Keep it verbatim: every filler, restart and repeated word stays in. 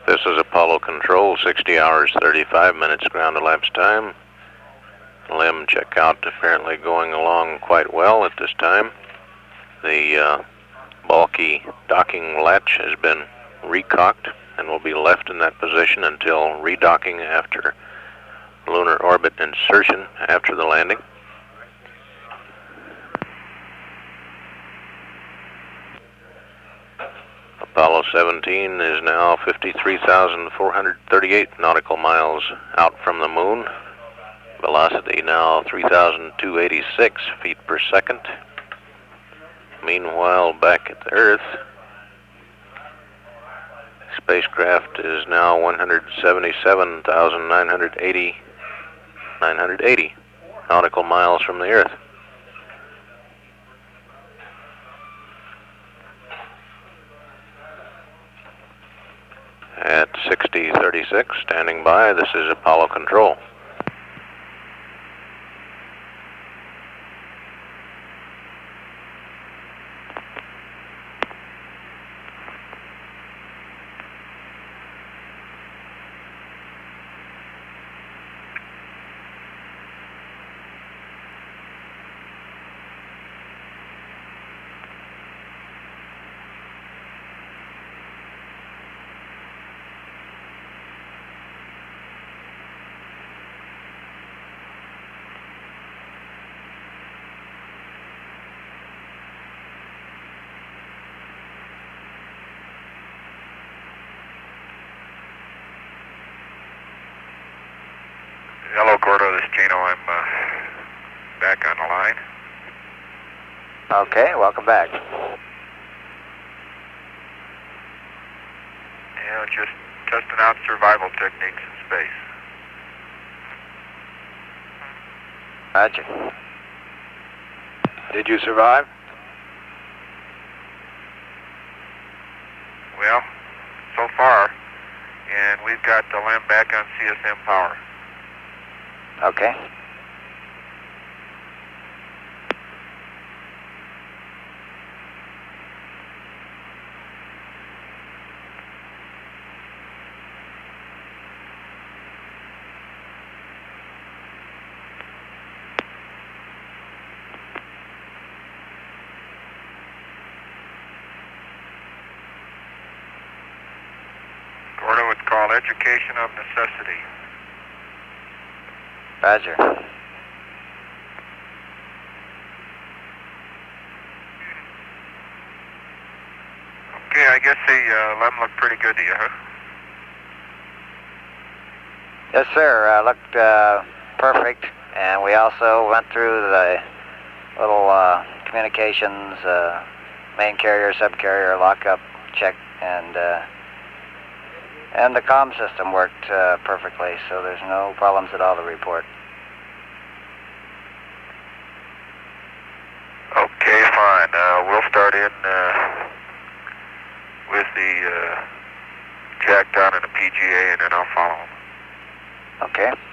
This is Apollo Control, sixty hours, thirty-five minutes ground elapsed time. LEM checkout apparently going along quite well at this time. The uh, bulky docking latch has been recocked and will be left in that position until redocking after lunar orbit insertion after the landing. Apollo seventeen is now fifty-three thousand four hundred thirty-eight nautical miles out from the moon. Velocity now three thousand two hundred eighty-six feet per second. Meanwhile, back at the Earth, spacecraft is now one hundred seventy-seven thousand nine hundred eighty nautical miles from the Earth. At sixty thirty-six, standing by, this is Apollo Control. Hello, Gordo. This is Jano. I'm uh, back on the line. Okay, welcome back. Yeah, just testing out survival techniques in space. Roger. Did you survive? Well, so far, and we've got the LEM back on C S M power. Okay. Gordo, it's called education of necessity. Roger. Okay, I guess the uh, LEM looked pretty good to you, huh? Yes, sir. Uh, looked uh, perfect. And we also went through the little uh, communications, uh, main carrier, subcarrier lockup check, and uh, and the comm system worked uh, perfectly, so there's no problems at all to report. Okay, fine. Uh, we'll start in uh, with the uh, jack down in the P G A, and then I'll follow them. Okay.